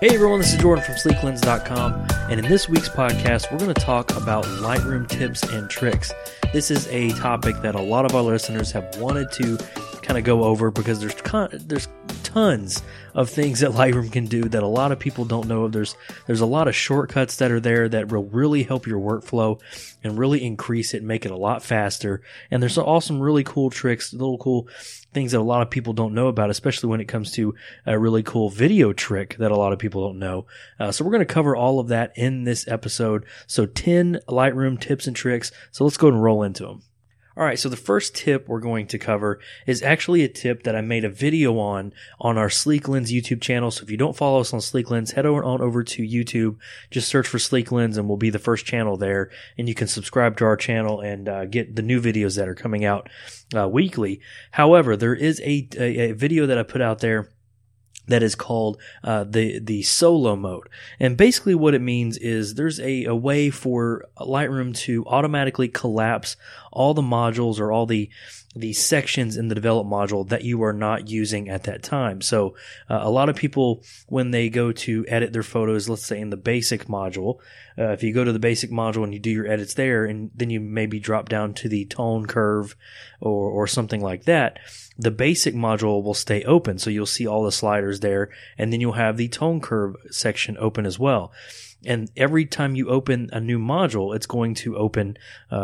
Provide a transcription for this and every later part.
Hey everyone, this is Jordan from SleekLens.com, and in this week's podcast, we're going to talk about Lightroom tips and tricks. This is a topic that a lot of our listeners have wanted to kind of go over because there's tons of things that Lightroom can do that a lot of people don't know. There's a lot of shortcuts that are there that will really help your workflow and really increase it and make it a lot faster. And there's also some really cool tricks, little cool things that a lot of people don't know about, especially when it comes to a really cool video trick that a lot of people don't know. So we're going to cover all of that in this episode. So 10 Lightroom tips and tricks. So let's go and roll into them. All right, so the first tip we're going to cover is actually a tip that I made a video on our Sleek Lens YouTube channel. So if you don't follow us on Sleek Lens, head on over to YouTube, just search for Sleek Lens and we'll be the first channel there. And you can subscribe to our channel and get the new videos that are coming out weekly. However, there is a video that I put out there that is called the solo mode. And basically what it means is there's a way for Lightroom to automatically collapse all the modules or all the sections in the develop module that you are not using at that time. So a lot of people, when they go to edit their photos, let's say in the basic module, if you go to the basic module and you do your edits there, and then you maybe drop down to the tone curve or something like that, the basic module will stay open. So you'll see all the sliders there, and then you'll have the tone curve section open as well. And every time you open a new module, it's going to open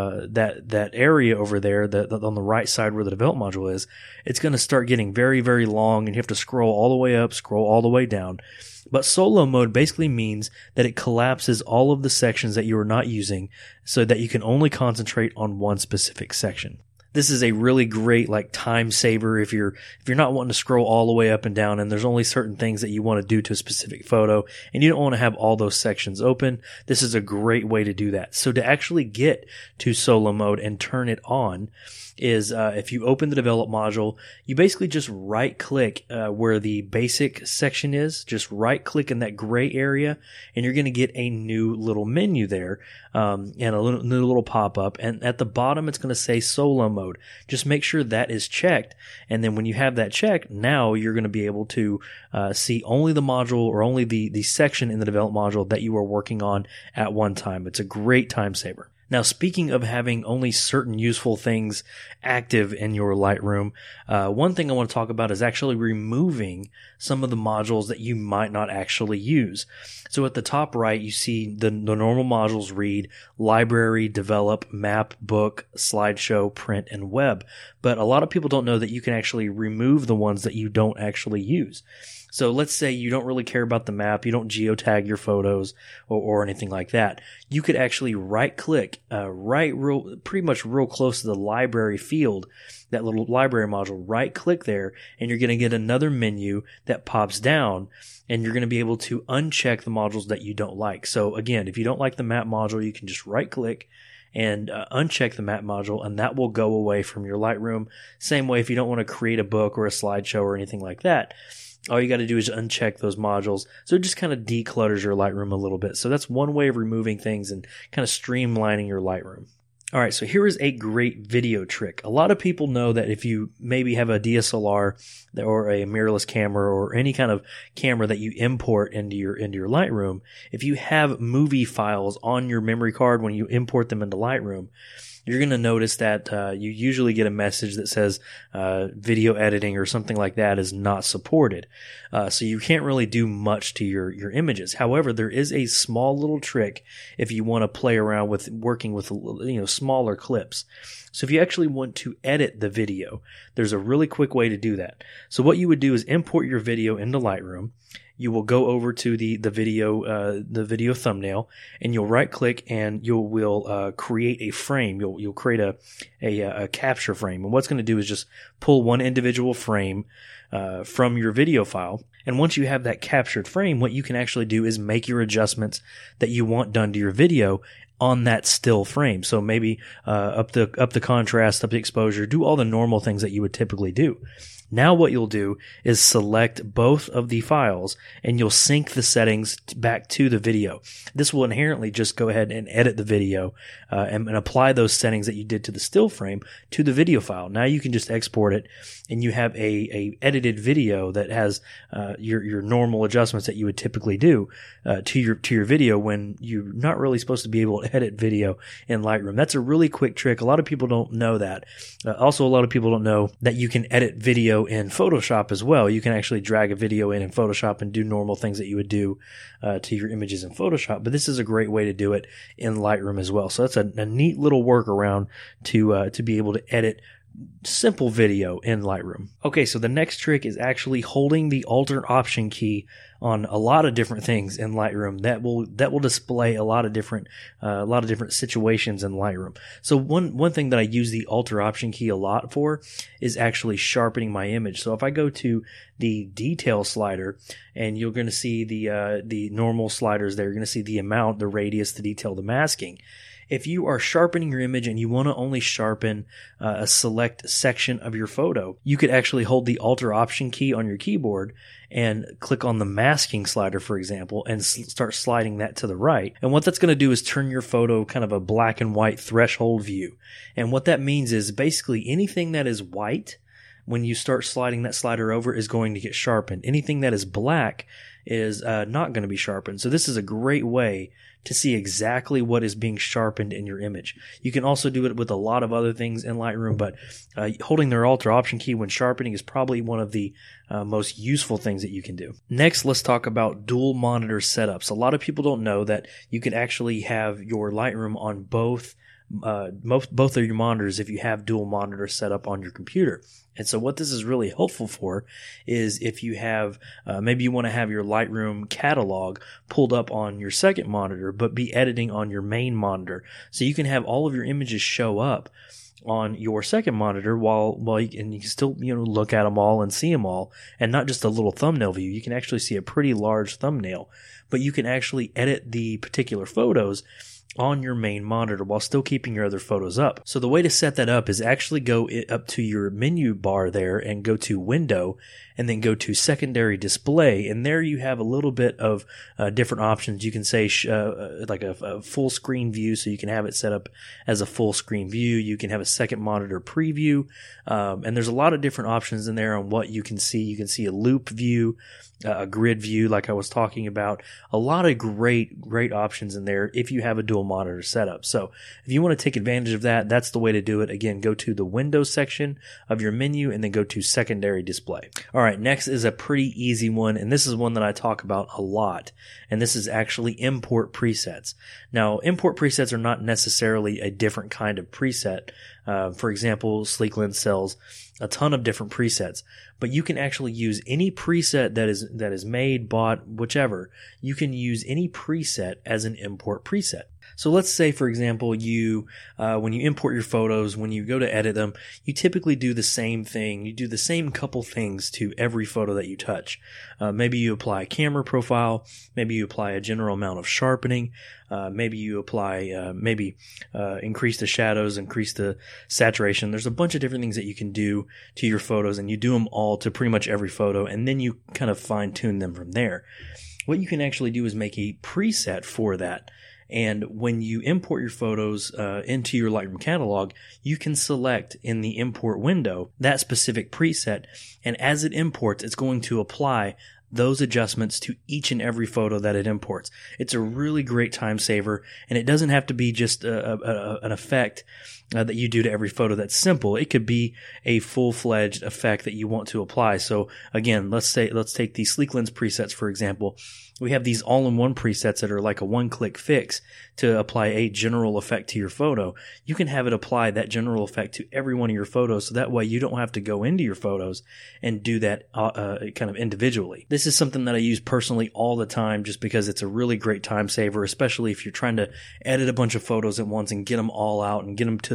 that area over there that on the right side where the develop module is. It's going to start getting very, very long, and you have to scroll all the way up, scroll all the way down. But solo mode basically means that it collapses all of the sections that you are not using so that you can only concentrate on one specific section. This is a really great time saver if you're not wanting to scroll all the way up and down and there's only certain things that you want to do to a specific photo and you don't want to have all those sections open. This is a great way to do that. So to actually get to solo mode and turn it on is if you open the develop module, you basically just right click where the basic section is, just right click in that gray area, and you're going to get a new little menu there and a new little pop up. And at the bottom, it's going to say solo mode. Just make sure that is checked. And then when you have that checked, now you're going to be able to see only the module or only the section in the develop module that you are working on at one time. It's a great time saver. Now, speaking of having only certain useful things active in your Lightroom, one thing I want to talk about is actually removing some of the modules that you might not actually use. So at the top right, you see the normal modules read library, develop, map, book, slideshow, print, and web. But a lot of people don't know that you can actually remove the ones that you don't actually use. So let's say you don't really care about the map, you don't geotag your photos or anything like that. You could actually right click, pretty much real close to the library field, that little library module, right click there, and you're going to get another menu that pops down, and you're going to be able to uncheck the modules that you don't like. So again, if you don't like the map module, you can just right click and uncheck the map module, and that will go away from your Lightroom. Same way if you don't want to create a book or a slideshow or anything like that. All you got to do is uncheck those modules. So it just kind of declutters your Lightroom a little bit. So that's one way of removing things and kind of streamlining your Lightroom. All right, so here is a great video trick. A lot of people know that if you maybe have a DSLR or a mirrorless camera or any kind of camera that you import into your Lightroom, if you have movie files on your memory card when you import them into Lightroom, you're going to notice that you usually get a message that says video editing or something like that is not supported. So you can't really do much to your images. However, there is a small little trick if you want to play around with working with smaller clips. So if you actually want to edit the video, there's a really quick way to do that. So what you would do is import your video into Lightroom. You will go over to the video thumbnail, and you'll right click and you will create a frame. You'll create a capture frame, and what's going to do is just pull one individual frame from your video file. And once you have that captured frame, what you can actually do is make your adjustments that you want done to your video on that still frame. So maybe up the contrast, up the exposure, do all the normal things that you would typically do. Now what you'll do is select both of the files and you'll sync the settings back to the video. This will inherently just go ahead and edit the video and apply those settings that you did to the still frame to the video file. Now you can just export it and you have a edited video that has your normal adjustments that you would typically do to your video when you're not really supposed to be able to edit video in Lightroom. That's a really quick trick. A lot of people don't know that. Also, a lot of people don't know that you can edit video in Photoshop as well. You can actually drag a video in Photoshop and do normal things that you would do to your images in Photoshop. But this is a great way to do it in Lightroom as well. So that's a neat little workaround to be able to edit simple video in Lightroom. Okay, so the next trick is actually holding the Alt Option key on a lot of different things in Lightroom. That will display a lot of different situations in Lightroom. So one thing that I use the Alt Option key a lot for is actually sharpening my image. So if I go to the detail slider, and you're going to see the normal sliders there, you're going to see the amount, the radius, the detail, the masking. If you are sharpening your image and you want to only sharpen a select section of your photo, you could actually hold the Alt Option key on your keyboard and click on the masking slider, for example, and start sliding that to the right. And what that's going to do is turn your photo kind of a black and white threshold view. And what that means is basically anything that is white, when you start sliding that slider over, is going to get sharpened. Anything that is black is not going to be sharpened. So this is a great way to see exactly what is being sharpened in your image. You can also do it with a lot of other things in Lightroom, but holding their Alt Option key when sharpening is probably one of the most useful things that you can do. Next, let's talk about dual monitor setups. A lot of people don't know that you can actually have your Lightroom on both of your monitors if you have dual monitor set up on your computer. And so what this is really helpful for is if you have, maybe you want to have your Lightroom catalog pulled up on your second monitor, but be editing on your main monitor. So you can have all of your images show up on your second monitor while you can still, look at them all and see them all, and not just a little thumbnail view. You can actually see a pretty large thumbnail, but you can actually edit the particular photos on your main monitor while still keeping your other photos up. So the way to set that up is actually go up to your menu bar there and go to Window and then go to Secondary Display. And there you have a little bit of different options. You can say like a full screen view, so you can have it set up as a full screen view. You can have a second monitor preview. And there's a lot of different options in there on what you can see. You can see a loop view, a grid view like I was talking about. A lot of great options in there if you have a dual monitor setup. So if you want to take advantage of that, that's the way to do it. Again, go to the Windows section of your menu and then go to Secondary Display. All right, next is a pretty easy one, and this is one that I talk about a lot, and this is actually import presets. Now, import presets are not necessarily a different kind of preset. For example, SleekLens sells a ton of different presets, but you can actually use any preset that is made, bought, whichever. You can use any preset as an import preset. So let's say, for example, you when you import your photos, when you go to edit them, you typically do the same thing. You do the same couple things to every photo that you touch. Maybe you apply a camera profile. Maybe you apply a general amount of sharpening. Maybe you apply, increase the shadows, increase the saturation. There's a bunch of different things that you can do to your photos, and you do them all to pretty much every photo, and then you kind of fine tune them from there. What you can actually do is make a preset for that. And when you import your photos into your Lightroom catalog, you can select in the import window that specific preset. And as it imports, it's going to apply those adjustments to each and every photo that it imports. It's a really great time saver, and it doesn't have to be just an effect that you do to every photo that's simple. It could be a full-fledged effect that you want to apply. So again, let's take the SleekLens presets, for example. We have these all-in-one presets that are like a one-click fix to apply a general effect to your photo. You can have it apply that general effect to every one of your photos, so that way you don't have to go into your photos and do that kind of individually. This is something that I use personally all the time just because it's a really great time saver, especially if you're trying to edit a bunch of photos at once and get them all out and get them to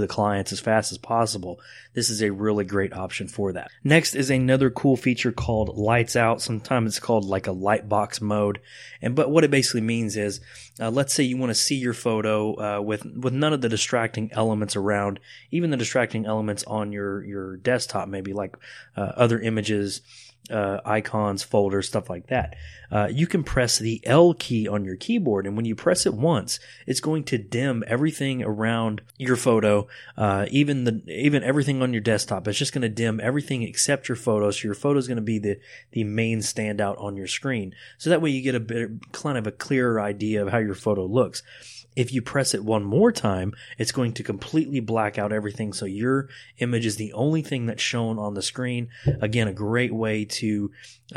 the clients as fast as possible, this is a really great option for that. Next is another cool feature called lights out. Sometimes it's called like a light box mode. But what it basically means is, let's say you want to see your photo with none of the distracting elements around, even the distracting elements on your desktop, maybe like other images, icons, folders, stuff like that. You can press the L key on your keyboard, and when you press it once, it's going to dim everything around your photo, even everything on your desktop. It's just going to dim everything except your photo. So your photo is going to be the main standout on your screen. So that way you get a bit kind of a clearer idea of how your photo looks. If you press it one more time, it's going to completely black out everything, so your image is the only thing that's shown on the screen. Again, a great way to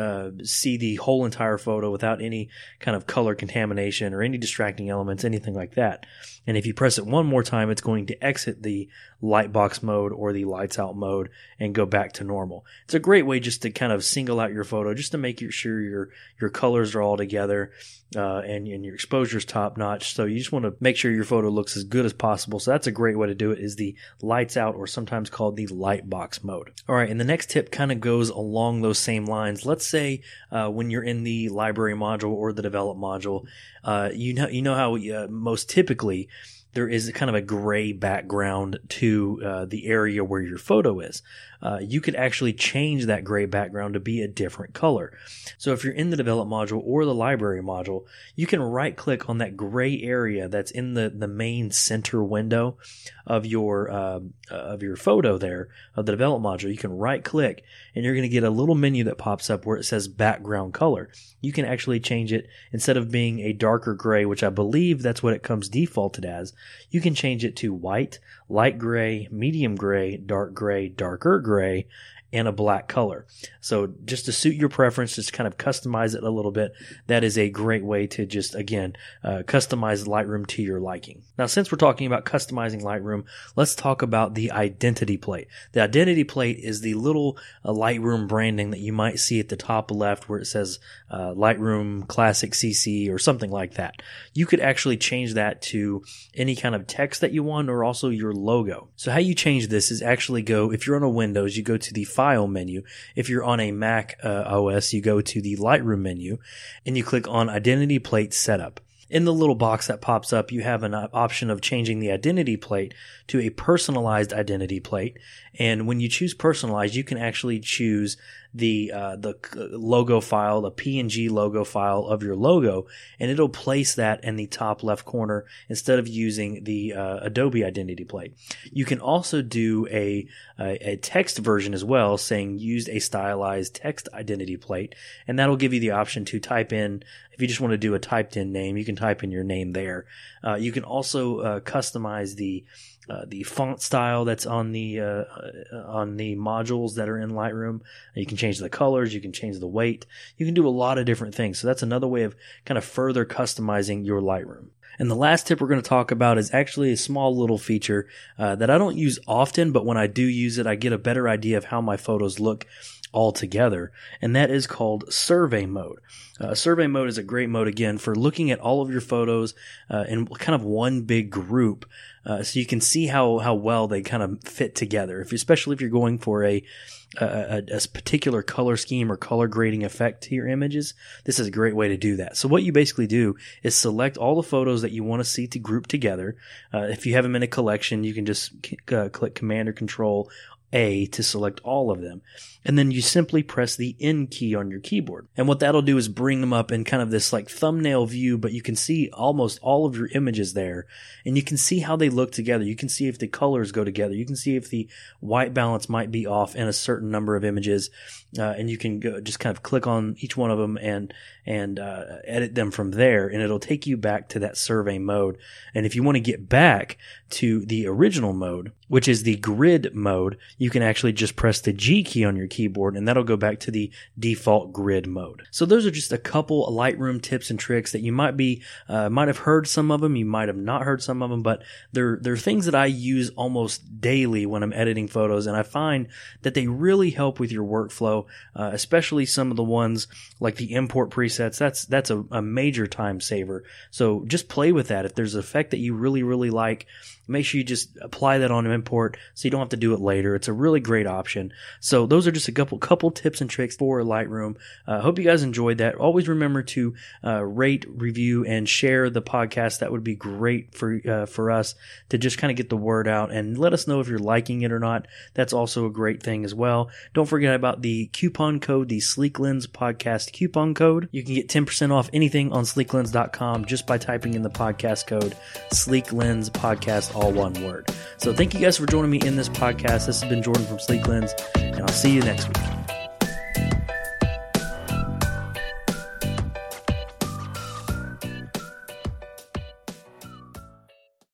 see the whole entire photo without any kind of color contamination or any distracting elements, anything like that. And if you press it one more time, it's going to exit the light box mode or the lights out mode and go back to normal. It's a great way just to kind of single out your photo, just to make sure your colors are all together, and your exposure is top notch. So you just want to make sure your photo looks as good as possible. So that's a great way to do it, is the lights out, or sometimes called the light box mode. All right. And the next tip kind of goes along those same lines. Let's say, when you're in the library module or the develop module, you know how most typically there is kind of a gray background to the area where your photo is. You could actually change that gray background to be a different color. So if you're in the develop module or the library module, you can right click on that gray area that's in the main center window of your photo there, of the develop module. You can right click and you're going to get a little menu that pops up where it says background color. You can actually change it. Instead of being a darker gray, which I believe that's what it comes defaulted as, you can change it to white, light gray, medium gray, darker gray, and a black color. So just to suit your preference, just kind of customize it a little bit. That is a great way to just, again, customize Lightroom to your liking. Now, since we're talking about customizing Lightroom, let's talk about the identity plate. The identity plate is the little Lightroom branding that you might see at the top left where it says Lightroom Classic CC or something like that. You could actually change that to any kind of text that you want, or also your logo. So how you change this is actually if you're on a Windows, you go to the File menu. If you're on a Mac OS, you go to the Lightroom menu and you click on Identity Plate Setup. In the little box that pops up, you have an option of changing the identity plate to a personalized identity plate. And when you choose personalized, you can actually choose the logo file, the PNG logo file of your logo, and it'll place that in the top left corner instead of using the Adobe identity plate. You can also do a text version as well, saying used a stylized text identity plate, and that'll give you the option to type in. If you just want to do a typed in name, you can type in your name there. You can also customize the font style that's on the modules that are in Lightroom. You can change the colors. You can change the weight. You can do a lot of different things. So that's another way of kind of further customizing your Lightroom. And the last tip we're going to talk about is actually a small little feature that I don't use often, but when I do use it, I get a better idea of how my photos look all together, and that is called survey mode. Survey mode is a great mode, again, for looking at all of your photos in kind of one big group, so you can see how well they kind of fit together. Especially if you're going for a particular color scheme or color grading effect to your images, this is a great way to do that. So what you basically do is select all the photos that you want to see to group together. If you have them in a collection, you can just click Command or Control A to select all of them. And then you simply press the N key on your keyboard. And what that'll do is bring them up in kind of this like thumbnail view, but you can see almost all of your images there. And you can see how they look together. You can see if the colors go together. You can see if the white balance might be off in a certain number of images. And you can just kind of click on each one of them and edit them from there. And it'll take you back to that survey mode. And if you want to get back to the original mode, which is the grid mode, you can actually just press the G key on your keyboard, and that'll go back to the default grid mode. So those are just a couple Lightroom tips and tricks that you might have heard some of them, you might have not heard some of them, but they're things that I use almost daily when I'm editing photos, and I find that they really help with your workflow, especially some of the ones like the import presets. That's a major time saver. So just play with that. If there's an effect that you really, really like, make sure you just apply that on import, so you don't have to do it later. It's a really great option. So those are just a couple tips and tricks for Lightroom. Hope you guys enjoyed that. Always remember to rate, review, and share the podcast. That would be great for us to just kind of get the word out, and let us know if you're liking it or not. That's also a great thing as well. Don't forget about the coupon code, the Sleek Lens Podcast coupon code. You can get 10% off anything on sleeklens.com just by typing in the podcast code Sleek Lens Podcast, all one word. So thank you guys for joining me in this podcast. This has been Jordan from Sleek Lens, and I'll see you next week.